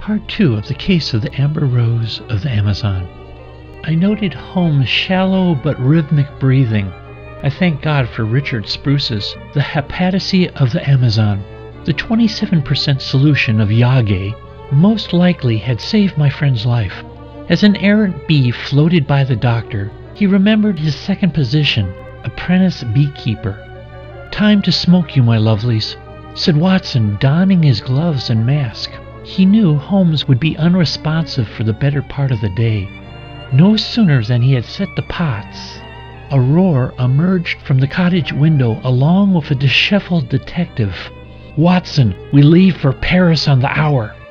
Part 2 of the case of the Amber Rose of the Amazon. I noted Holmes' shallow but rhythmic breathing. I thank God for Richard Spruce's The Hepaticity of the Amazon. The 27% solution of Yage most likely had saved my friend's life. As an errant bee floated by the doctor, he remembered his second position, apprentice beekeeper. "Time to smoke you, my lovelies," said Watson, donning his gloves and mask. He knew Holmes would be unresponsive for the better part of the day. No sooner than he had set the pots, a roar emerged from the cottage window along with a disheveled detective. "Watson, we leave for Paris on the hour."